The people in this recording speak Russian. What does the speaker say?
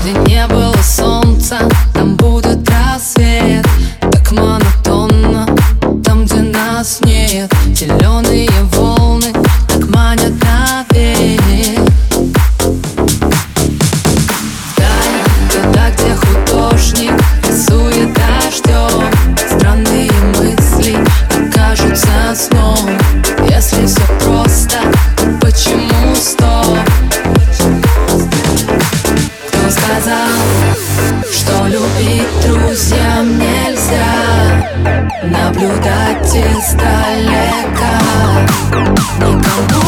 где не было солнца, там будет рассвет. Так монотонно, там, где нас нет. Зеленые волны так манят навек. Вдаль, туда, где художник рисует дождем. Странные мысли окажутся сном. Если все просто, почему стоп? Кто сказал, что любить друзьям нельзя? Наблюдать издалека никому